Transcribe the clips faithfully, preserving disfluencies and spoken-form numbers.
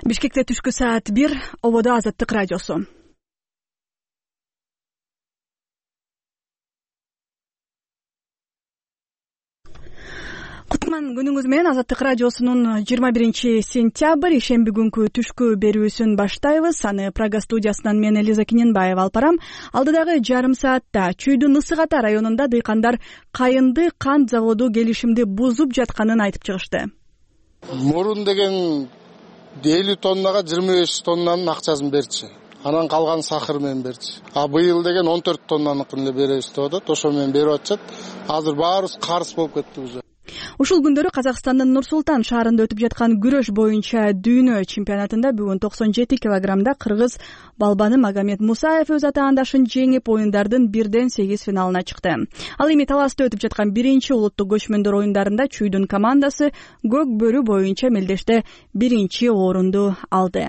Бишкекте түшкү саат бир, ободо Азаттык радиосу. Кутман күнүңүз менен. Азаттык радиосунун жыйырма биринчи сентябрь ишемби күнкү түшкү берүүсүн баштайбыз. Аны Прага студиясынан мен Элиза Киненбаева алып барам. Алдыдагы жарым саатта Чүйдүн Ысык Ата районунда дыйкандар кайынды кант заводу келишимди бузуп жатканын айтып чыгышты. Мурун деген элүү тоннага жыйырма беш тоннанын акчасын берчи. Анан калган сахар менен берчи. А быйыл деген он төрт тоннаныкын эле беребиз деп атат. Ошо менен берип атышат. Азыр баарыбыз карыз болуп кетти уже. Ушул күндөрү Казакстандын Нур-Султан шаарында өтүп жаткан күрөш боюнча дүйнө чемпионатында бүгүн токсон жети килограммда кыргыз балбаны Магомед Мусаев өз атаандашын жеңип оюндардын бирден сегиз финалына чыкты. Ал эми Таласта өтүп жаткан биринчи улуттук көчмөндөр оюндарында Чүйдүн командасы көк бөрү боюнча мелдеште биринчи орунду алды.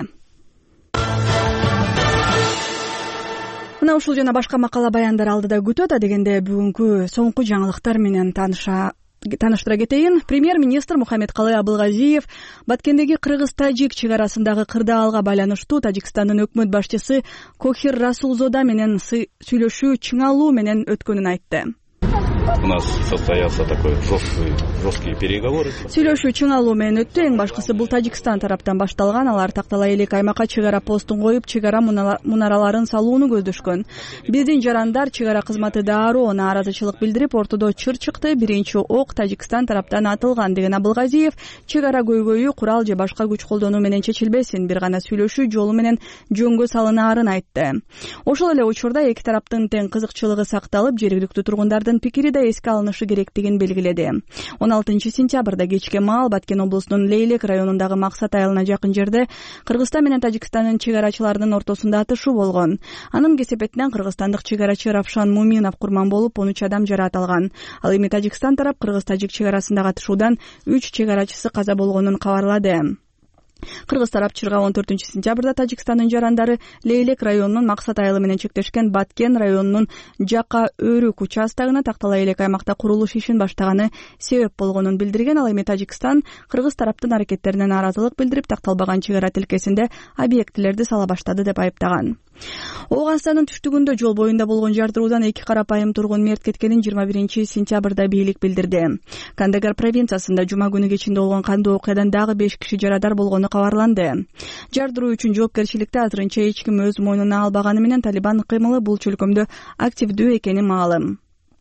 Мына ушул жана башка макала баяндар алдыда күтөт. Адегенде бүгүнкү соңку жаңылыктар менен тааныша Таныштыра кетейин. Премьер-министр Мухаммедкалый Абылгазиев Баткендеги кыргыз-тажик чек арасындагы кырдаалга байланыштуу Тажикстандын өкмөт башчысы Кохир Расулзода менен сүйлөшүү чыңалуу менен өткөнүн айтты. У нас состоялся такой жесткий, жесткие переговоры. Сүйлөшүү чыңалуу менен өттү. Эң башкысы бул Тажикстан тараптан башталган. Алар Тактала элек аймакка чек ара постун коюп, чек ара мунараларын салууну көздөшкөн. Биздин жарандар чек ара кызматы дароо нааразычылык билдирип, ортодо чыр чыкты. Биринчи ок Тажикстан тараптан атылган деген Абылгазиев, чек ара көйгөйү курал же башка күч колдонуу менен чечилбесин, бир гана сүйлөшүү жолу менен жөнгө салынаарын айтты. Ошол эле учурда эки тараптын тең кызыкчылыгы сакталып, жергиликтүү тургундардын пикири да эске алынышы керектигин белгиледи. он алтынчы сентябрда кечке маал Баткен облусунун Лейлек районундагы Максат айылына жакын жерде Кыргызстан менен Тажикстандын чек арачыларынын ортосунда атышуу болгон. Анын кесепетинен кыргызстандык чек арачы Равшан Муминов курман болуп, он үч адам жараат алган. Ал эми Тажикстан тарап кыргыз-тажик чек арасындагы атышуудан үч чек арачысы каза болгонун кабарлады. Кыргыз тарап чырга он төртүнчү сентябрда Тажикстандын жарандары Лейлек районунун Максат айылы менен чектешкен Баткен районунун Жака Өрүк участогуна Тактала элек аймакта курулуш ишин баштаганы себеп болгонун билдирген. Ал эми Тажикстан кыргыз тараптын аракеттерине нааразылык билдирип, такталбаган чек ара тилкесинде объектилерди сала баштады деп айыптаган. Ооганстандын түштүгүндө жол боюнда болгон жардыруудан эки карапайым тургун мерт кеткенин жыйырма биринчи сентябрда бийлик билдирди. Кандагар провинциясында жума күнү кечинде болгон кандуу окуядан дагы беш киши жарадар болгону кабарланды. Жардыруу үчүн жоопкерчиликти азырынча эч ким өз мойнуна албаганы менен Талибан кыймылы бул чөлкөмдө активдүү экени маалым.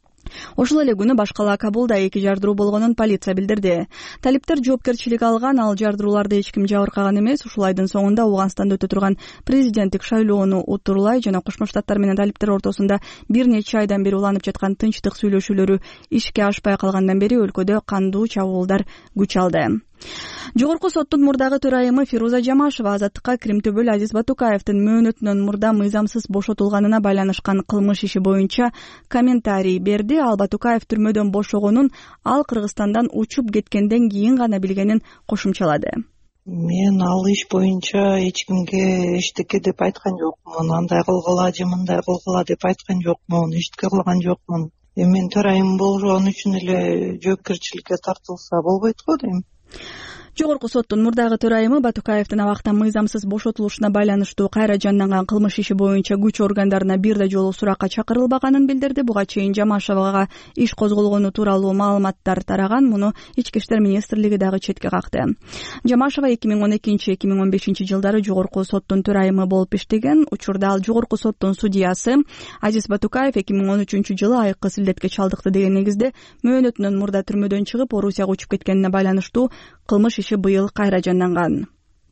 Ошол эле күнү башкала Кабулда эки жардыруу болгонун полиция билдирди. Талиптер жоопкерчилик алган, ал жардырууларды эч ким жабыркаган эмес. Ушул айдын соңунда Ооганстанда өтө турган президенттик шайлоону утурлай жана Кошмо Штаттар менен талиптер ортосунда бир нече айдан бери уланып жаткан тынчтык сүйлөшүүлөрү ишке ашпай калгандан бери өлкөдө кандуу чабуулдар күч алды. Жогорку соттун мурдагы төрайымы Фируза Жамашева Азаттыкка Кримтөбөл Азиз Батукаевдин мөөнөтүнөн мурда мыйзамсыз бошотулганына байланышкан кылмыш иши боюнча комментарий берди. Ал Батукаев түрмөдөн бошогонун ал Кыргызстандан учуп кеткенден кийин гана билгенин кошумчалады. Мен ал иш боюнча эч кимге эчтеке деп айткан жокмун. Андай кылгыла же мындай кылгыла деп айткан жокмун. Эчтеке кылган жокмун. Эми мен төрайым болгон үчүн эле жоопкерчиликке тартылса болбойт го дейм. Жогорку соттун мурдагы төрайымы Батукаевдин абактан мыйзамсыз бошотулушуна байланыштуу кайра жанданган кылмыш иши боюнча күч органдарына бир да жолу суракка чакырылбаганын билдирди. Буга чейин Жамашевага иш козголгону тууралуу маалыматтар тараган. Муну Ички иштер министрлиги дагы четке какты. Жамашева эки миң он экинчи — эки миң он бешинчи жылдары жогорку соттун төрайымы болуп иштеген. Учурда ал жогорку соттун судьясы. Азиз Батукаев эки миң он үчүнчү жылы айыккы силдетке чалдыкты деген негизде мөөнөтүнөн мурда түрмөдөн чыгып Орусияга учуп кеткенине байланыштуу кылмыш иши быйыл кайра жанданган.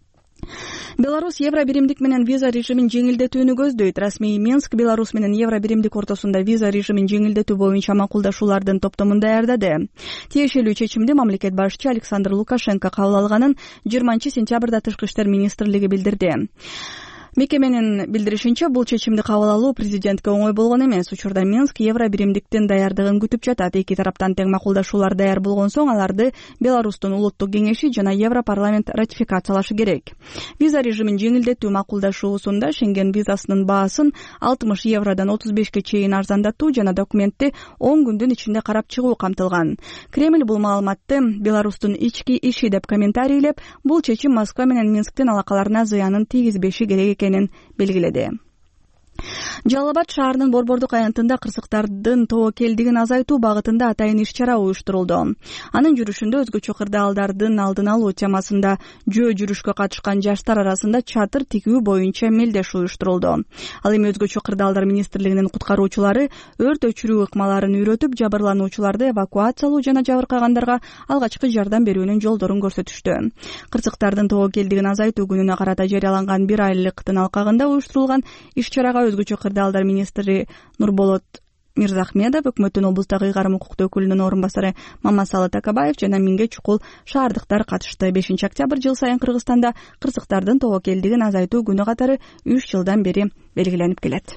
Беларусь евро биримдик менен виза режимин жеңилдетүүнү көздөйт. Расмий Минск Беларусь менен евро биримдик ортосунда виза режимин жеңилдетүү боюнча макулдашуулардын топтомун даярдады. Тиешелүү чечимди мамлекет башчы Александр Лукашенко кабыл алганын жыйырманчы сентябрда Тышкы иштер министрлиги билдирди. Мекеменин билдиришинче, бул чечимди кабыл алуу президентке оңой болгон эмес. Учурда Минск евро биримдиктин даярдыгын күтүп жатат. Эки тараптан тең макулдашуулар даяр болгон соң аларды Беларустун улуттук кеңеши жана Европарламент ратификациялашы керек. Виза режимин жеңилдетүү макулдашуусунда Шенген визасынын баасын алтымыш евродон отуз бешке чейин арзандатуу жана документти он күндүн ичинде карап чыгуу камтылган. Кремль бул маалыматты Беларустун ички иши деп комментарийлеп, бул чечим Москва менен Минсктин алакаларына зыянын тийгизбеши керек экенин белгиледи. Жалал Абад шаарынын Борбордук аянтында кырсыктардын тобокелдигин азайтуу багытында атайын иш-чара уюштурулду. Анын жүрүшүндө өзгөчө кырдаалдардын алдын алуу темасында жөө жүрүшкө катышкан жаштар арасында чатыр тигүү боюнча мелдеш уюштурулду. Ал эми өзгөчө кырдаалдар министрлигинин куткаруучулары өрт өчүрүү ыкмаларын үйрөтүп, жабырлануучуларды эвакуациялоо жана жабыркагандарга алгачкы жардам берүүнүн жолдорун көрсөтүштү. Кырсыктардын тобокелдигин азайтуу күнүнө карата жарыяланган бир айлыктын алкагында уюштурулган иш-чарага өзгөчө кырдаалдар министри Нурболот Мирзахмедов, өкмөттүн облустагы ыйгарым укуктуу өкүлүнүн орун басары Мамасалы Такабаев жана миңге чукул шаардыктар катышты. бешинчи октябрь жыл сайын Кыргызстанда кырсыктардын тобокелдигин азайтуу күнү катары үч жылдан бери белгиленип келет.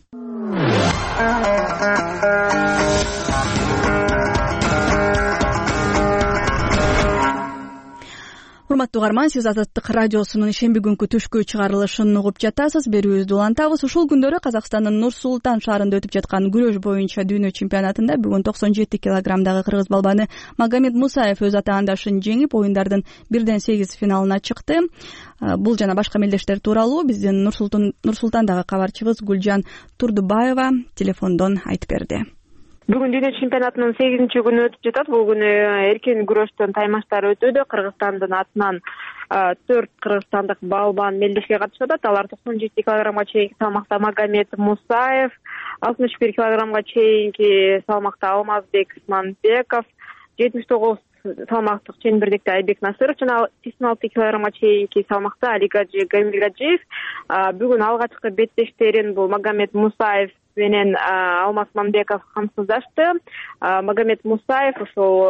Урматтуу угарман, сиз Азаттык радиосунун ишемби күнкү түшкү чыгарылышын угуп жатасыз. Берүүбүздү улантабыз. Ушул күндөрү Казакстандын Нур Султан шаарында өтүп жаткан күрөш боюнча дүйнө чемпионатында бүгүн токсон жети килограммдагы кыргыз балбаны Магомед Мусаев өз атаандашын жеңип, оюндардын бирден сегиз финалына чыкты. Бул жана башка мелдештер тууралуу биздин Нур Султандагы кабарчыбыз Гүлжан Турдубаева телефондон айтып берди. Бүгүн дүйнө чемпионатынын сегизинчи күнү өтүп жатат. Бул күнү эркен күрөштөн таймаштар өтүүдө. Кыргызстандын атынан төрт кыргызстандык балбан мелдешке катышып атат. Алар токсон жети килограммга чейинки салмакта Магомед Мусаев, алтымыш бир килограммга чейинки салмакта Алмазбек Исманбеков, жетимиш тогуз салмактык чембирдикте Айбек Насыров жана сексен алты килограммга чейинки салмакта Алигаджи Гамилгаджиев. Бүгүн алгачкы беттештерин бул Магомед Мусаев менен Алмаз Мамбеков камсыздашты. Магомед Мусаев ошол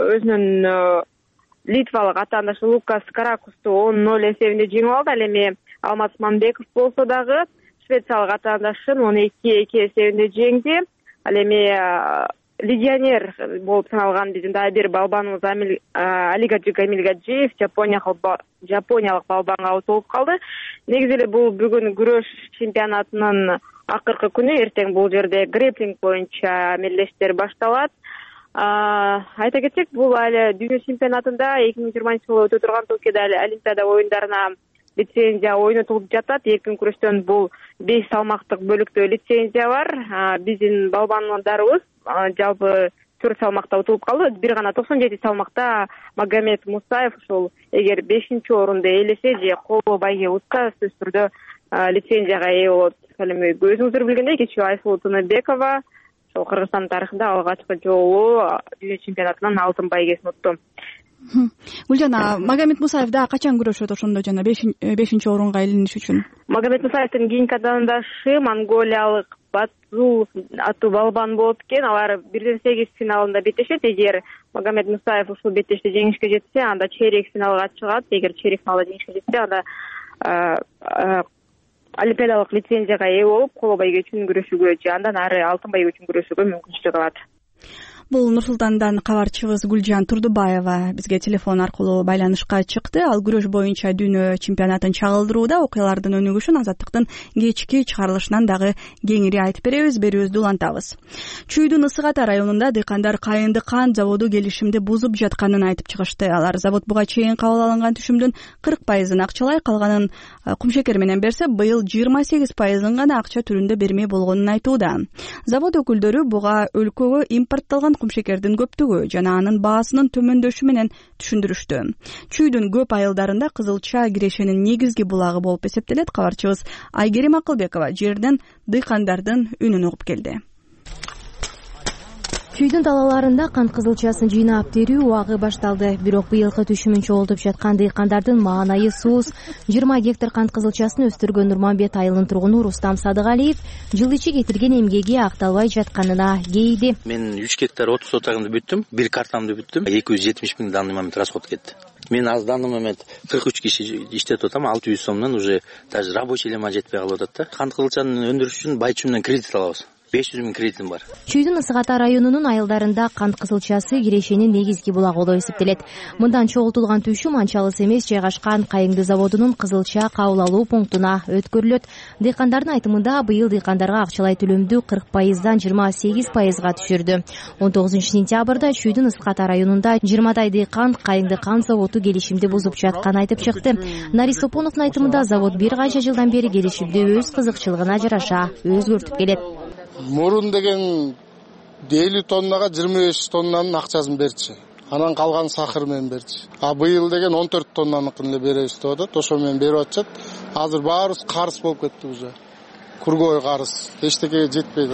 өзүнүн литвалык атаандашы Лукас Каракусту он ноль эсебинде жеңип алды. Ал эми Алмаз Мамбеков болсо дагы швециялык атаандашын он эки эки эсебинде жеңди. Ал эми легионер болуп саналган биздин дагы бир балбаныбыз Алигаджи Гамилгаджиев жапониялык балбанга утулуп калды. Негизи эле бул бүгүн күрөш чемпионатынын акыркы күнү. Эртең бул жерде греплинг боюнча мелдештер башталат. Айта кетсек, бул эле дүйнө чемпионатында эки миң жыйырманчы жылы өтө турган Токиодо Олимпиада оюндарына лицензия ойнотулуп жатат. Эркин күрөштөн бул беш салмактык бөлүктө лицензия бар. Биздин балбандарыбыз жалпы төрт салмакта утулуп калды. Бир гана токсон жети салмакта Магомед Мусаев ошол эгер бешинчи орунду ээлесе же коло байге утса сөзсүз түрдө лицензияга ээ болот. Ал эми өзүңүздөр билгендей кечээ Айсулуу Тыныбекова ошол Кыргызстан тарыхында алгачкы жолу дүйнө чемпионатынан алтын байгесин утту. Гүлжан, Магомед Мусаев да качан күрөшөт ошондо жана бешинчи орунга илиниш үчүн? Магомед Мусаевдин кийинки атаандашы монголиялык Батзул аттуу балбан болот экен. Алар бирден сегиз финалында беттешет. Эгер Магомед Мусаев ушул беттеште жеңишке жетсе, анда чейрек финалга чыгат. Эгер чейрек финалда жеңишке жетсе, анда олимпиадалык лицензияга ээ болуп, коло байге үчүн күрөшүүгө же андан ары алтын байге үчүн күрөшүүгө мүмкүнчүлүк алат. Бул Нур Султандан кабарчыбыз Гүлжан Турдубаева бизге телефон аркылуу байланышка чыкты. Ал күрөш боюнча дүйнө чемпионатын чагылдырууда. Окуялардын өнүгүшүн Азаттыктын кечки чыгарылышынан дагы кеңири айтып беребиз, берүүбүздү улантабыз. Чүйдүн Ысык Ата районунда дыйкандар Кайынды кан заводу келишимди бузуп жатканын айтып чыгышты. Алар завод буга чейин кабыл алынган түшүмдүн кырк пайызын акчалай, калганын кумшекер менен берсе, быйыл жыйырма сегиз пайызын гана акча түрүндө бермей болгонун айтууда. Завод өкүлдөрү буга өлкөгө импортталган кумшекердин көптүгү жана анын баасынын төмөндөшү менен түшүндүрүштү. Чүйдүн көп айылдарында кызылча кирешенин негизги булагы болуп эсептелет. Кабарчыбыз Айгерим Акылбекова жерден дыйкандардын үнүн угуп келди. Чүйдүн талаларында кант кызылчасын жыйнап терүү убагы башталды. Бирок быйылкы түшүмүн чогултуп жаткан дыйкандардын маанайы сууз. жыйырма гектар кант кызылчасын өстүргөн Нурманбет айылынын тургуну Рустам Садыгалиев жыл ичи кетирген эмгеги акталбай жатканына кейди. Мен үч гектар отуз сотагымды бүттүм, бир картамды бүттүм. эки жүз жетимиш миң данный момент расход кетти. Мен аз данный момент кырк үч киши иштетип атам, алты жүз сомдон уже даже рабочий эле жетпей калып атат да. Кант кызылчаны өндүрүш үчүн байчумдан кредит алабыз. беш жүз миң кредитим бар. Чүйдүн Ысык Ата районунун айылдарында кант кызылчасы кирешенин негизги булагы болуп эсептелет. Мындан чогултулган түшүм анчалыс эмес жайгашкан Кайыңды заводунун Кызылча кабыл алуу пунктуна өткөрүлөт. Дыйкандардын айтымында быйыл дыйкандарга акчалай төлөмдү кырк пайыздан жыйырма сегиз пайызга түшүрдү. он тогузунчу сентябрда Чүйдүн Ысык Ата районунда жыйырмадай дыйкан Кайыңды кант заводу келишимди бузуп жатканын айтып чыкты. Нарис Сопоновдун айтымында завод бир канча жылдан бери келишимди өз кызыкчылыгына жараша өзгөртүп келет. Мурун деген элүү тоннага жыйырма беш тоннанын акчасын берчи. Анан калган сахар менен берчи. А быйыл деген он төрт тоннаныкын эле беребиз деп атат. Ошо менен берип атышат. Азыр баарыбыз карыз болуп кетти уже. Кургой карыз. Эчтекеге жетпейт.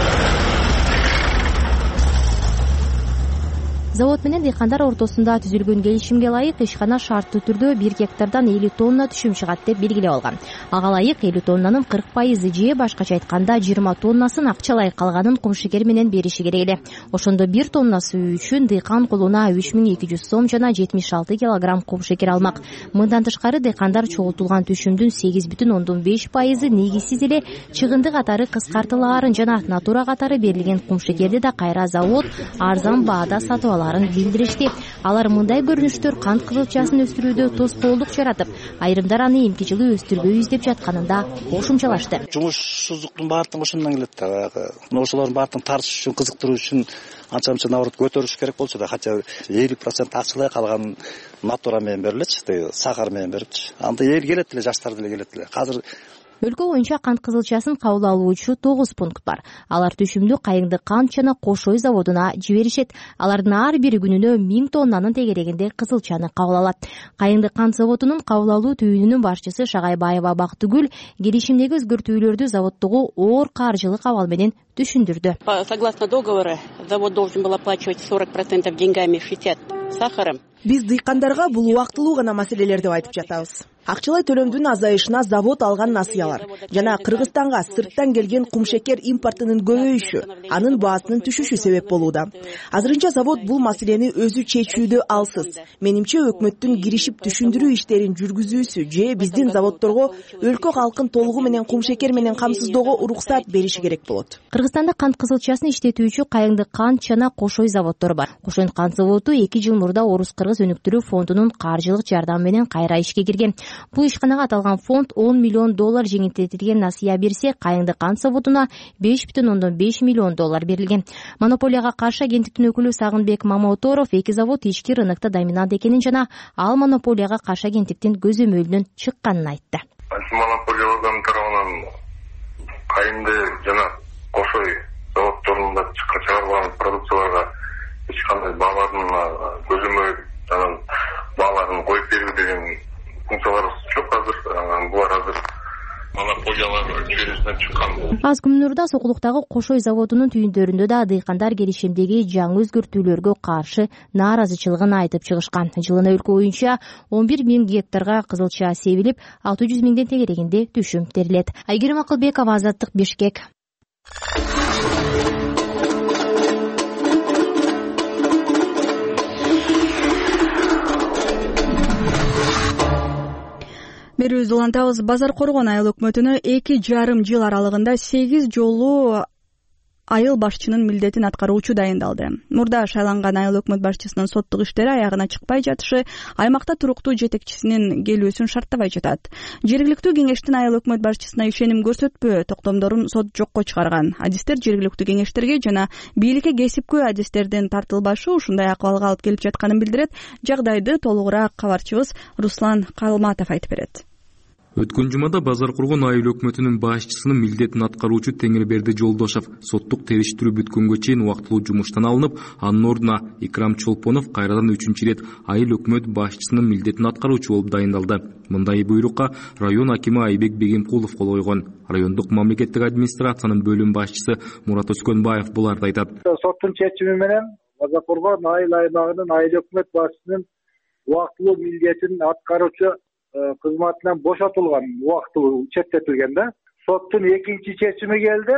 Завод менен дыйкандар ортосунда түзүлгөн келишимге ылайык ишкана шарттуу түрдө бир гектардан элүү тонна түшүм чыгат деп белгилеп алган. Ага ылайык элүү тоннанын кырк пайызы же башкача айтканда жыйырма тоннасын акчалай калганын кумшекер менен бериши керек эле. Ошондо бир тоннасы үчүн дыйкан колуна үч миң эки жүз сом жана жетимиш алты килограмм кумшекер алмак. Мындан тышкары дыйкандар чогултулган түшүмдүн сегиз бүтүн ондон беш пайызы негизсиз эле чыгынды катары кыскартылаарын жана натура катары берилген кумшекерди да кайра завод арзан баада сатып алат билдиришти. Алар мындай көрүнүштөр кант кызылчасын өстүрүүдө тоскоолдук жаратып, айрымдар аны эмки жылы өстүрбөйбүз деп жатканында кошумчалашты. Жумушсуздуктун баардыгы ошондон келет да. Ошолордун баардыгын тартыш үчүн, кызыктыруу үчүн анча-мынча наоборот көтөрүш керек болчу да, хотя элүү процент акчалай калган натура менен берилетчи, сахар менен берипчи. Анда эл келет эле, жаштар деле келет эле. Азыр өлкө боюнча кант кызылчасын кабыл алуучу тогуз пункт бар. Алар түшүмдү Кайыңды кант жана Кошой заводуна жиберишет. Алардын ар бири күнүнө миң тоннанын тегерегинде кызылчаны кабыл алат. Кайыңды кант заводунун кабыл алуу түйүнүнүн башчысы Шагайбаева Бактыгүл келишимдеги өзгөртүүлөрдү заводдогу оор каржылык абал менен түшүндүрдү. Согласно договору, завод должен был оплачивать сорок процентов деньгами, шестьдесят сахаром. Биз дыйкандарга бул убактылуу гана маселелер деп айтып жатабыз. Акчалай төлөмдүн азайышына завод алган насыялар жана Кыргызстанга сырттан келген кумшекер импортунун көбөйүшү, анын баасынын түшүшү себеп болууда. Азырынча завод бул маселени өзү чечүүдө алсыз. Менимче өкмөттүн киришип түшүндүрүү иштерин жүргүзүүсү же биздин заводдорго өлкө калкын толугу менен кумшекер менен камсыздоого уруксат бериши керек болот. Кыргызстанда кант кызылчасын иштетүүчү Кайыңды кант жана Кошой заводдору бар. Кошой кант заводу эки жыл мурда Орус Кыргыз өнүктүрүү фондунун каржылык жардамы менен кайра ишке кирген. Бул ишканага аталган фонд он миллион доллар жеңилдетилген насыя берсе, Кайыңды кант заводуна беш бүтүн ондон беш миллион доллар берилген. Монополияга каршы агенттиктин өкүлү Сагынбек Мамоторов эки завод ички рынокто доминант экенин жана ал монополияга каршы агенттиктин көзөмөлүнөн чыкканын айтты. Монополия органы тарабынан Кайыңды жана Кошой заводдорунда чыгарылган продукцияларга эч кандай баалардын көзөмөл жана бааларын коюп берүү деген функциялар жок. Азыр булар азыр монополиялар чөйрөсүнөн чыккан. Аз күн мурда Сокулуктагы Кошой заводунун түйүндөрүндө да дыйкандар келишимдеги жаңы өзгөртүүлөргө каршы нааразычылыгын айтып чыгышкан. Жылына өлкө боюнча он бир миң гектарга кызылча себилип, алты жүз миңден тегерегинде түшүм терилет. Айгерим Акылбекова, Азаттык, Бишкек. Берүүбүздү улантабыз. Базар Коргон айыл өкмөтүнө эки жарым жыл аралыгында сегиз жолу айыл башчынын милдетин аткаруучу дайындалды. Мурда шайланган айыл өкмөт башчысынын соттук иштери аягына чыкпай жатышы аймакта туруктуу жетекчисинин келүүсүн шарттабай жатат. Жергиликтүү кеңештин айыл өкмөт башчысына ишеним көрсөтпөө токтомдорун сот жокко чыгарган. Адистер жергиликтүү кеңештерге жана бийликке кесипкөй адистердин тартылбашы ушундай акыбалга алып келип жатканын билдирет. Жагдайды толугураак кабарчыбыз Руслан Калматов айтып берет. Өткөн жумада Базар Коргон айыл өкмөтүнүн башчысынын милдетин аткаруучу Теңирберди Жолдошов соттук териштирүү бүткөнгө чейин убактылуу жумуштан алынып, анын ордуна Икрам Чолпонов кайрадан үчүнчү ирет айыл өкмөт башчысынын милдетин аткаруучу болуп дайындалды. Мындай буйрукка район акими Айбек Бегимкулов кол койгон. Райондук мамлекеттик администрациянын бөлүм башчысы Мурат Өскөнбаев буларды айтат. Соттун чечими менен Базар Коргон айыл аймагынын айыл өкмөт башчысынын убактылуу милдетин аткаруучу кызматынан бошотулган, убактылуу четтетилген да. Соттун экинчи чечими келди.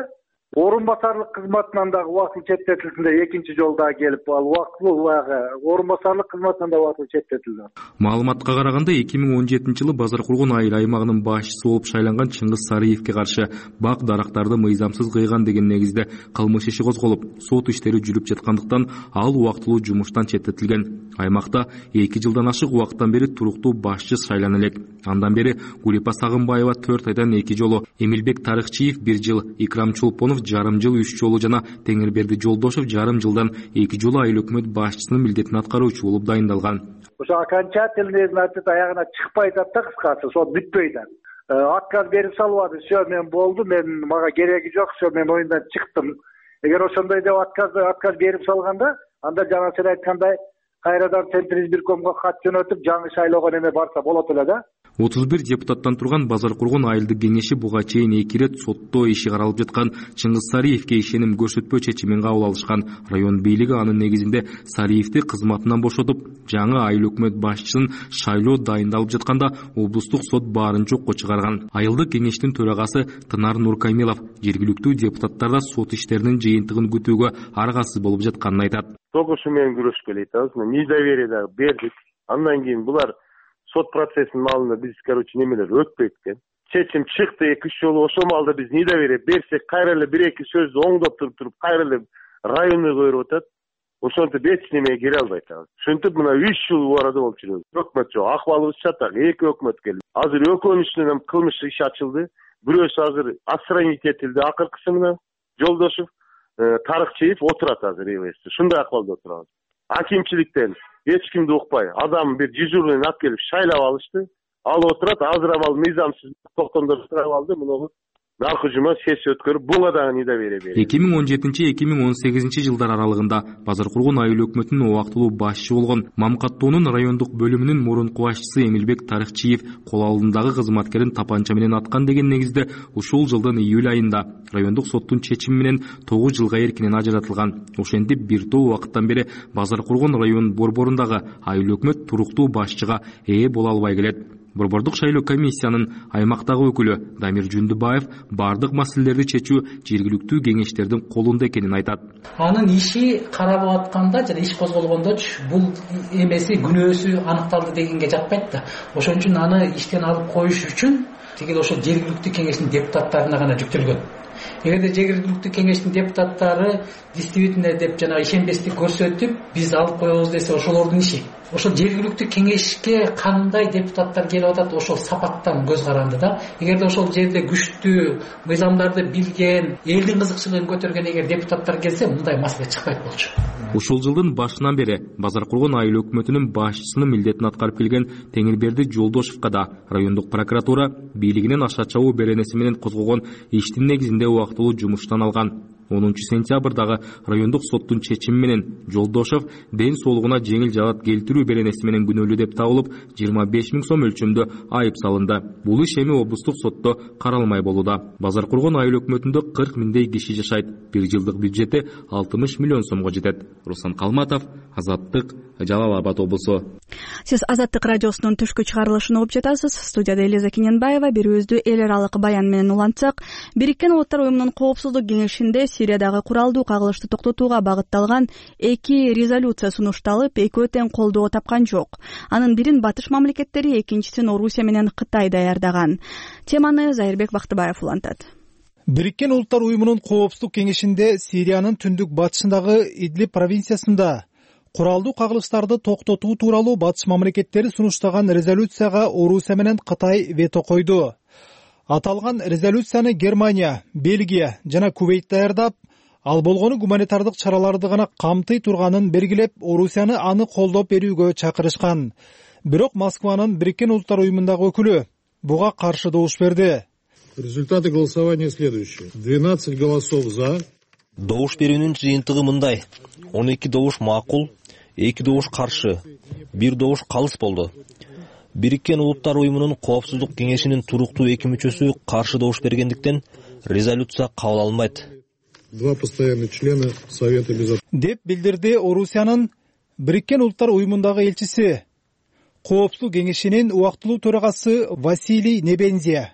орун басарлык кызматынан дагы убактылуу четтетилсин деп экинчи жолу дагы келип, ал убактылуу баягы орун басарлык кызматынан да убактылуу четтетилди. Маалыматка караганда эки миң он жетинчи жылы Базар Кургон айыл аймагынын башчысы болуп шайланган Чыңгыз Сариевке каршы бак дарактарды мыйзамсыз кыйган деген негизде кылмыш иши козголуп, сот иштери жүрүп жаткандыктан ал убактылуу жумуштан четтетилген. Аймакта эки жылдан ашык убакыттан бери туруктуу башчы шайлана элек. Андан бери Гулипа Сагынбаева төрт айдан эки жолу, Эмилбек Тарыкчиев бир жыл, Икрам Чолпонов жарым жыл үч жолу жана Теңирберди Жолдошов жарым жылдан эки жолу айыл өкмөт башчысынын милдетин аткаруучу болуп дайындалган. Ошо окончательный, значит, аягына чыкпай атат да, кыскасы, сол бүтпөй да. Отказ берип салбады, все, мен болду, мен мага кереги жок, все, мен оюндан чыктым. Эгер ошондой деп отказ отказ берип салганда, анда жана сен айткандай кайрадан Центр избиркомго кат жөнөтүп, жаңы шайлоого неме барса болот эле да. отуз бир депутаттан турган Базар Кургон айылдык кеңеши буга чейин эки ирет сотто иши каралып жаткан Чыңгыз Сариевке ишеним көрсөтпөө чечимин кабыл алышкан. Район бийлиги анын негизинде Сариевди кызматынан бошотуп, жаңы айыл өкмөт башчысын шайлоо дайындалып жатканда облустук сот баарын жокко чыгарган. Айылдык кеңештин төрагасы Тынар Нуркамилов жергиликтүү депутаттарда сот иштеринин жыйынтыгын күтүүгө аргасыз болуп жатканын айтат. Только ушу менен күрөшкөле айтабыз, недоверие да бердик. Андан кийин булар сот процессинин маалында биз, короче, немелер өтпөйт экен. Чечим чыкты эки үч жолу, ошол маалда биз недоверие берсек, кайра эле бир эки сөздү оңдоп туруп туруп, кайра эле районный коюп атат. Ошентип эч немеге кире албайт атабыз. Ушинтип мына үч жыл арада болуп жүрөбүз. Өкмөт жок, акыбалыбыз чатак, эки өкмөт келди. Азыр экөөнүн үстүнөн кылмыш иш ачылды. Бирөөсү азыр отстранить этилди, акыркысы мына Жолдошов, Тарыкчиев отурат азыр эбести. Ушундай акыбалда отурабыз. Акимчиликтен эч кимди укпай, адам бир дежурныйын алып келип шайлап алышты. Ал отурат, азыр амал мыйзамсыз токтомдор сурап алды, муну наркы жума сессия өткөрүп, буга дагы недоверие берет. эки миң он жетинчи эки миң он сегизинчи жылдар аралыгында Базар Кургон айыл өкмөтүнүн убактылуу башчы болгон Мамкаттоонун райондук бөлүмүнүн мурунку башчысы Эмилбек Тарыкчиев кол алдындагы кызматкерин тапанча менен аткан деген негизде ушул жылдын июль айында райондук соттун чечими менен тогуз жылга эркинен ажыратылган. Ошентип бир топ убакыттан бери Базар Кургон район борборундагы айыл өкмөт туруктуу башчыга ээ боло албай келет. Борбордук шайлоо комиссиянын аймактагы өкүлү Дамир Жүндүбаев бардык маселелерди чечүү жергиликтүү кеңештердин колунда экенин айтат. Анын иши карап атканда жана иш козголгондо бул эмеси күнөөсү аныкталды дегенге жатпайт да. Ошон үчүн аны иштен алып коюш үчүн тигил ошол жергиликтүү кеңештин депутаттарына гана жүктөлгөн. Эгерде жергиликтүү кеңештин депутаттары действительно деп жана ишенбестик көрсөтүп, биз алып коебуз десе ошолордун иши. Ошол жергиликтүү кеңешке кандай депутаттар келип атат, ошол сапаттан көз каранды да. Эгерде ошол жерде күчтүү, мыйзамдарды билген, элдин кызыкчылыгын көтөргөн эгер депутаттар келсе, мындай маселе чыкпайт болчу. Ушул жылдын башынан бери Базар Кургон айыл өкмөтүнүн башчысынын милдетин аткарып келген Теңирберди Жолдошовго да райондук прокуратура бийлигинен аша чабуу беренеси менен козгогон иштин негизинде убактылуу жумуштан алган. онунчу сентябрдагы райондук соттун чечими менен Жолдошов ден соолугуна жеңил жалат келтирүү беренеси менен күнөөлүү деп табылып, жыйырма беш миң сом өлчөмдө айып салынды. Бул иш эми облустук сотто каралмай болууда. Базар Кургон айыл өкмөтүндө кырк миңдей киши жашайт. Бир жылдык бюджети алтымыш миллион сомго жетет. Руслан Калматов, Азаттык, Жалал Абад облусу. Сиз Азаттык радиосунун түшкү чыгарылышын угуп жатасыз. Студияда Элиза Кененбаева. Берүүбүздү эл аралык баян менен улантсак, Бириккен Улуттар уюмунун коопсуздук кеңешинде Сириядагы куралдуу кагылышты токтотууга багытталган эки резолюция сунушталып, экөө тең колдоо тапкан жок. Анын бирин Батыш мамлекеттери, экинчисин Орусия менен Кытай даярдаган. Теманы Зайырбек Бактыбаев улантат. Бириккен Улуттар уюмунун коопсуздук кеңешинде Сириянын түндүк батышындагы Идлиб провинциясында куралдуу кагылыштарды токтотуу тууралуу Батыш мамлекеттери сунуштаган резолюцияга Орусия менен Кытай вето койду. Аталган резолюцияны Германия, Бельгия жана Кувейт даярдап, ал болгону гуманитардык чараларды гана камтый турганын белгилеп, Орусияны аны колдоп берүүгө чакырышкан. Бирок Москванын Бириккен Улуттар уюмундагы өкүлү буга каршы добуш берди. Результаты голосования следующие. двенадцать голосов за. Добуш берүүнүн жыйынтыгы мындай. он эки добуш макул, эки добуш каршы, бир добуш калыс болду. Бириккен Улуттар уюмунун коопсуздук кеңешинин туруктуу эки мүчөсү каршы добуш бергендиктен резолюция кабыл алынбайт. Два постоянных члена Совета Безопасности. Деп билдирди Орусиянын Бириккен Улуттар уюмундагы элчиси, коопсуздук кеңешинин убактылуу төрагасы Василий Небензия.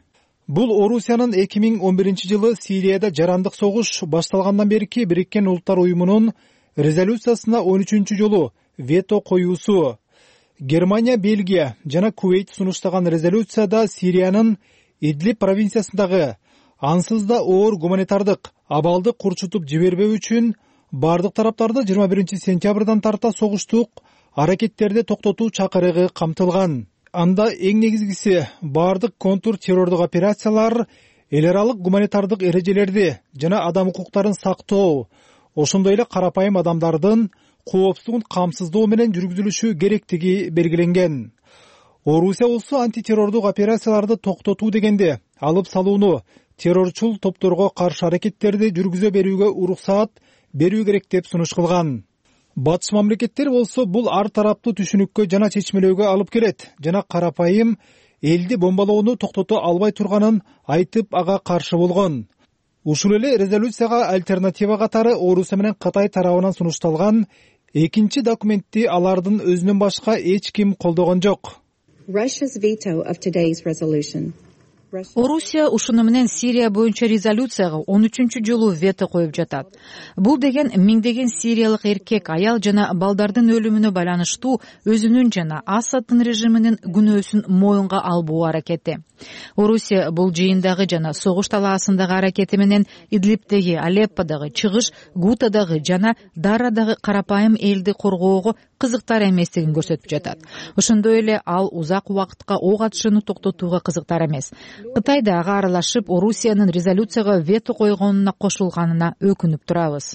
Бул Орусиянын эки миң он биринчи жылы Сирияда жарандык согуш башталгандан берки Бириккен Улуттар Уюмунун резолюциясына он үчүнчү жолу вето коюусу. Германия, Бельгия жана Кувейт сунуштаган резолюцияда Сириянын Идлиб провинциясындагы ансыз да оор гуманитардык абалды курчутуп жибербөө үчүн бардык тараптарды жыйырма биринчи сентябрдан тарта согуштук аракеттерди токтотуу чакырыгы камтылган. Анда эң негизгиси бардык контур террордук операциялар, эл аралык гуманитардык эрежелерди жана адам укуктарын сактоо, ошондой эле карапайым адамдардын коопсуздугун камсыздоо менен жүргүзүлүшү керектиги белгиленген. Орусия болсо антитеррордук операцияларды токтотуу дегенде алып салууну, террорчул топторго каршы аракеттерди жүргүзө берүүгө уруксаат берүү керек деп сунуш кылган. Батыш мамлекеттер болсо бул ар тараптуу түшүнүккө жана чечмелөөгө алып келет жана карапайым элди бомбалоону токтото албай турганын айтып ага каршы болгон. Ушул эле резолюцияга альтернатива катары Орусия менен Кытай тарабынан сунушталган экинчи документти алардын өзүнөн башка эч ким колдогон жок. Орусия ушуну менен Сирия боюнча резолюцияга он үчүнчү жолу вето коюп жатат. Бул деген миңдеген сириялык эркек, аял жана балдардын өлүмүнө байланыштуу өзүнүн жана Асаддын режиминин күнөөсүн моюнга албоо аракети. Орусия бул жыйындагы жана согуш талаасындагы аракети менен Идлибдеги, Алепподагы, Чыгыш Гутадагы жана Дарадагы карапайым элди коргоого кызыктар эместигин көрсөтүп жатат. Ошондой эле ал узак убакытка ок атышууну токтотууга кызыктар эмес. Кытай да ага аралашып, Орусиянын резолюцияга вето койгонуна кошулганына өкүнүп турабыз.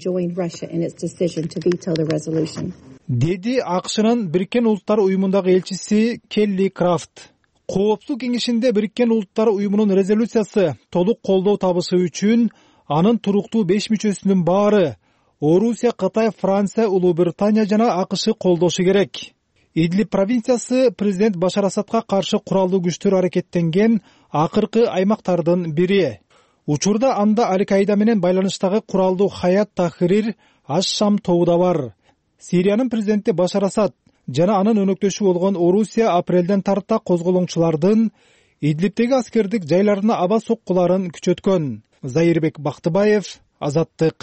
Деди АКШнын Бириккен Улуттар Уюмундагы элчиси Келли Крафт. Коопсуздук кеңешинде Бириккен Улуттар Уюмунун резолюциясы толук колдоо табышы үчүн анын туруктуу беш мүчөсүнүн баары Орусия, Кытай, Франция, Улуу Британия жана АКШ колдошу керек. Идлиб провинциясы президент Башар Асадка каршы куралдуу күчтөр аракеттенген акыркы аймактардын бири. Учурда анда Аль-Каида менен байланыштагы куралдуу Хаят Тахрир Аш-Шам тобу да бар. Сириянын президенти Башар Асад жана анын өнөктөшү болгон Орусия апрелден тарта козголоңчулардын Идлибдеги аскердик жайларына аба соккуларын күчөткөн. Зайырбек Бактыбаев, Азаттык.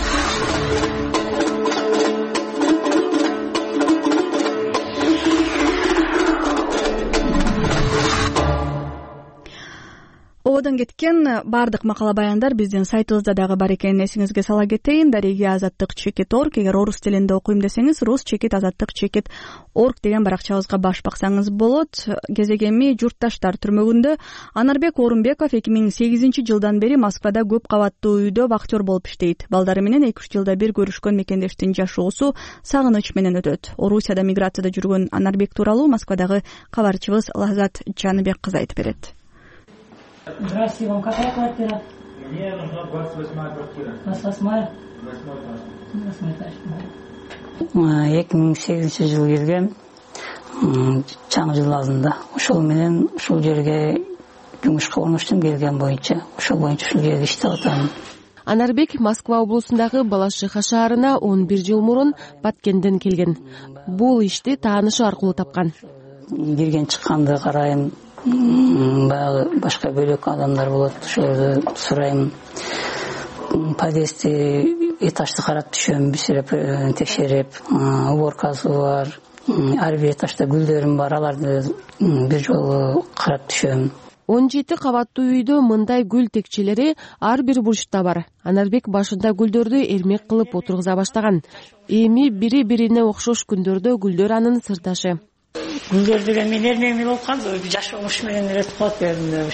Ободон кеткен бардык макала баяндар биздин сайтыбызда дагы бар экенин эсиңизге сала кетейин. Дареги азаттык чекит орг. Эгер орус тилинде окуйм десеңиз, рус чекит азаттык чекит орг деген баракчабызга баш баксаңыз болот. Кезегеми журтташтар түрмөгүндө Анарбек Орунбеков эки миң сегизинчи жылдан бери Москвада көп кабаттуу үйдө вахтер болуп иштейт. Балдары менен эки үч жылда бир көрүшкөн мекендештин жашоосу сагыныч менен өтөт. Орусияда миграцияда жүргөн Анарбек тууралуу Москвадагы кабарчыбыз Лазат Жаныбек кызы айтып берет. Здравствуйте, вам какая квартира? Мне нужна двадцать восьмая квартира. двадцать восьмая? Восьмой этаж. Восьмой этаж. эки миң сегизинчи жылы келгем. Чаң жыл алдында. Ошол менен ушул жерге жумушка орноштум келген боюнча. Ошол боюнча ушул жерде иштеп атам. Анарбек Москва облусундагы Балашиха шаарына он бир жыл мурун Баткенден келген. Бул ишти таанышы аркылуу тапкан. Кирген чыкканды карайм. Баягы башка бөлөк адамдар болот, ошолорду сурайм. Подъездди этажды карап түшөм, бисиреп текшерип, уборкасы бар, ар бир этажда гүлдөрүм бар, аларды бир жолу карап түшөм. он жети кабаттуу үйдө мындай гүл текчелери ар бир бурчта бар. Анарбек башында гүлдөрдү эрмек кылып отургуза баштаган. Эми бири бирине окшош күндөрдө гүлдөр анын сырдашы. Гүлдөр деген мен эрмегим болуп калды, жаш болуш менен өтүп калат бердим.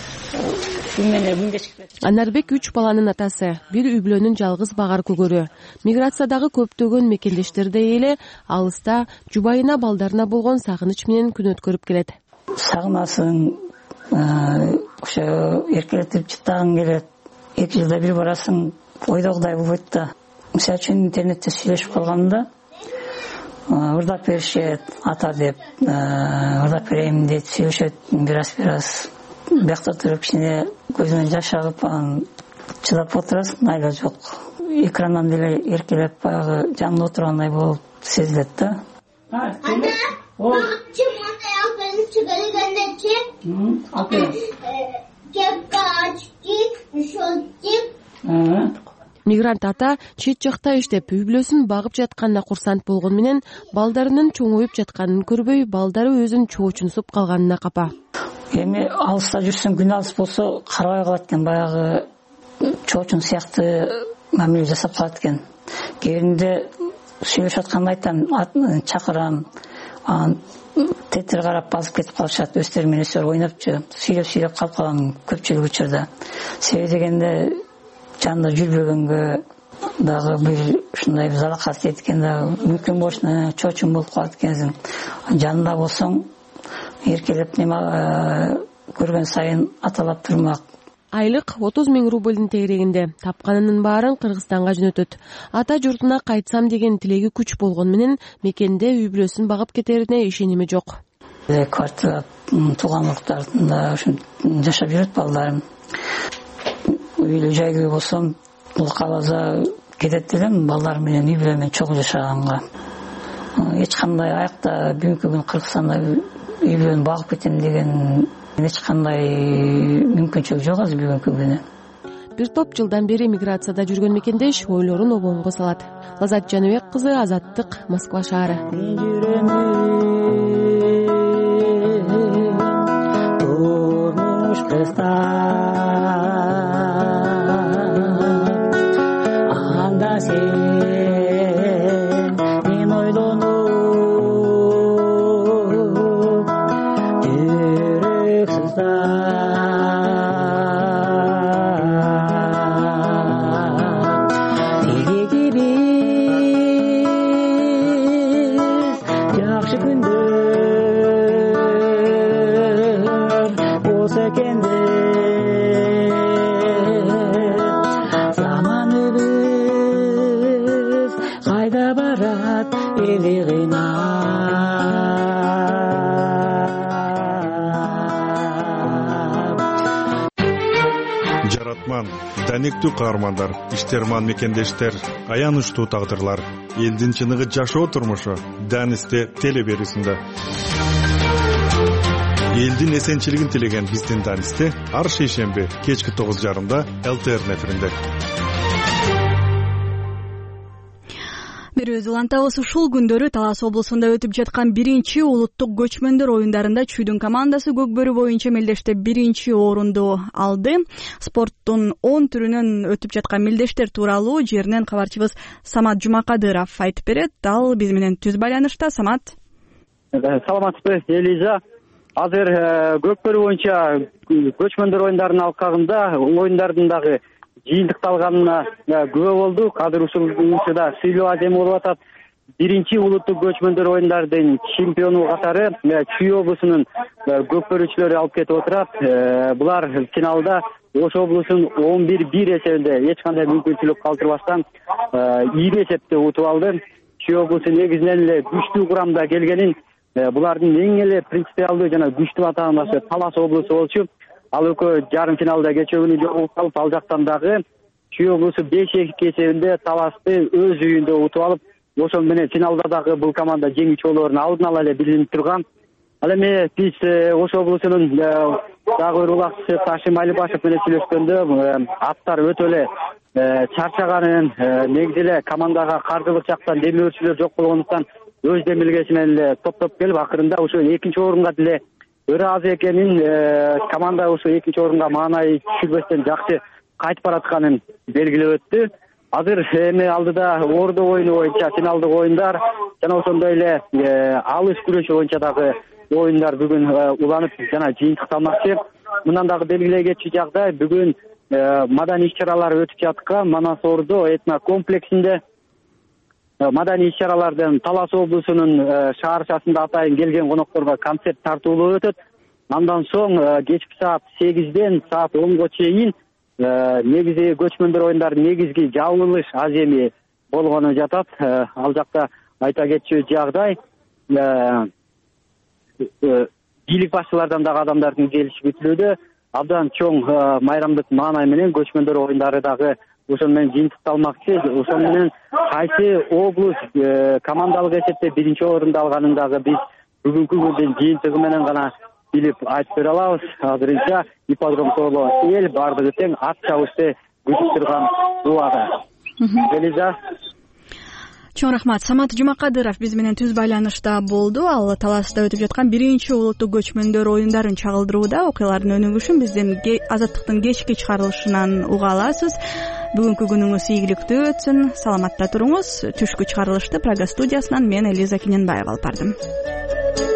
Анарбек үч баланын атасы, бир үй бүлөнүн жалгыз багар көгөрү. Миграциядагы көптөгөн мекендештердей эле алыста жубайына балдарына болгон сагыныч менен күн өткөрүп келет. Сагынасың, ошо эркелетип жыттагың келет. эки жылда бир барасың, ойдогудай болбойт да. Мисалы үчүн интернетте сүйлөшүп калганда ырдап беришет, ата деп, ырдап берейин дейт, сүйлөшөт, бираз-бираз. Биякта туруп кичине көзүнөн жаш агып, анан чыдап отурасың, айла жок. Экрандан деле эркелеп, баягы жанында отургандай болуп сезилет да. Ана, чым андай алып берип чыгаргандачы? Алып берем. мигрант ата чет жакта иштеп үй бүлөсүн багып жатканына курсант болгону менен балдарынын чоңоюп жатканын көрбөй балдары өзүн чоочунусуп калганына капа. Эми алыста жүрсөң күн алыс болсо карабай калат экен, баягы чоочун сыяктуу мамиле жасап калат экен. Кээде сүйлөшүп атканда айтам, чакырам, тетир карап басып кетип калышат, өздөрү менен өздөрү ойнопчу, сүйлөп сүйлөп калып калган көпчүлүк учурда. Себеби дегенде жанында жүрбөгөнгө дагы бир ушундай залакат тиет экен да, мүмкүн болушуна чоочун болуп калат экенсиң. Жанында болсоң эркелеп неме көргөн сайын аталап турмак. Айлык отуз миң рублдун тегерегинде, тапканынын баарын Кыргызстанга жөнөтөт. Ата журтуна кайтсам деген тилеги күч болгону менен мекенде үй бүлөсүн багып кетерине ишеними жок. Квартира тууганлыктарында ушинтип жашап жүрөт балдарым. Үйлүү жайлуу болсом, бул каласа кетет элем, балдар менен үй бүлө менен чогуу жашаганга. Эч кандай аякта бүгүнкү күн Кыргызстанда үй бүлөнү багып кетем деген эч кандай мүмкүнчүлүк жок азыр бүгүнкү күнү. Бир топ жылдан бери миграцияда жүргөн мекендеш ойлорун обомго салат. Лазат Жаныбек кызы, Азаттык, Москва шаары. Анда сен мен ойлонуп Жаратман, даниктүү каармандар, иштерман мекендештер, аянычтуу тагдырлар, элдин чыныгы жашоо турмушу Данисте теле берүүсүндө. Элдин эсенчилигин тилеген биздин Данисте ар шейшемби кечки тогуз жарымда эл тэ эр эфиринде. Берүүбүз улантабыз. Ушул күндөрү Талас облусунда өтүп жаткан биринчи улуттук көчмөндөр оюндарында Чүйдүн командасы Көкбөрү боюнча мелдеште биринчи орунду алды. Спорттун он түрүнөн өтүп жаткан мелдештер тууралуу жеринен кабарчыбыз Самат Жумакадыров айтып берет. Ал биз менен түз байланышта. Самат. Саламатсызбы, Элиза. Азыр Көкбөрү боюнча көчмөндөр оюндарынын алкагында оюндардын дагы жыйынтыкталганына күбө болдук. Азыр ушул учурда сыйлоо адеми болуп атат. Биринчи улуттук көчмөндөр оюндардын чемпиону катары Чүй облусунун көкбөрүчүлөрү алып кетип отурат. Булар финалда Ош облусун он бир бир эсебинде эч кандай мүмкүнчүлүк калтырбастан ийри эсепте утуп алды. Чүй облусу негизинен эле күчтүү курамда келгенин, булардын эң эле принципиалдуу жана күчтүү атаанасы Талас облусу болчу. Ал экөө жарым финалда кечээ күнү жолугуп калып, ал жактан дагы Чүй облусу беш эки эсебинде Таласты өз үйүндө утуп алып, ошон менен финалда дагы бул команда жеңүүчү болоорун алдын ала эле билинип турган. Ал эми биз Ош облусунун дагы бир улакчысы Ташим Алибашев менен сүйлөшкөндө аттар өтө эле чарчаганын, негизи эле командага каржылык жактан демөөрчүлөр жок болгондуктан өз демилгеси менен эле топтоп келип, акырында ошо экинчи орунга деле өрө аз экенин, команда ошо экинчи орунга маанай түшүрбөстөн жакшы кайтып баратканын белгилеп өттү. Азыр эми алдыда ордо оюну боюнча финалдык оюндар жана ошондой эле алыш күрөшү боюнча дагы оюндар бүгүн уланып жана жыйынтыкталмакчы. Мындан дагы белгилей кетчү жагдай, бүгүн маданий иш-чаралар өтүп жаткан Манас Ордо этно комплексинде маданий иш-чаралардын Талас облусунун шаарчасында атайын келген конокторго концерт тартуулуу өтөт. Андан соң кечки саат сегизден саат онго чейин негизи көчмөндөр оюндардын негизги жабылыш аземи болгону жатат. Ал жакта айта кетчү жагдай, бийлик башчылардан дагы адамдардын келиши күтүлүүдө. Абдан чоң майрамдык маанай менен көчмөндөр оюндары дагы ошон менен жыйынтыкталмакчы. Ошон менен кайсы облус командалык эсепте биринчи орунду алганын дагы биз бүгүнкү күндүн жыйынтыгы менен гана билип айтып бере алабыз. Азырынча ипподром тооло эл бардыгы тең ат чабышты күтүп турган убада. Элиза. Чоң рахмат. Самат Жумакадыров биз менен түз байланышта болду. Ал Таласта өтүп жаткан биринчи улуттук көчмөндөр оюндарын чагылдырууда. Окуялардын өнүгүшүн биздин Азаттыктын кечки чыгарылышынан уга аласыз. Бүгүнкү күнүңүз ийгиликтүү өтсүн. Саламатта туруңуз. Түшкү чыгарылышты Прага студиясынан мен Элиза Кененбаева алып бардым.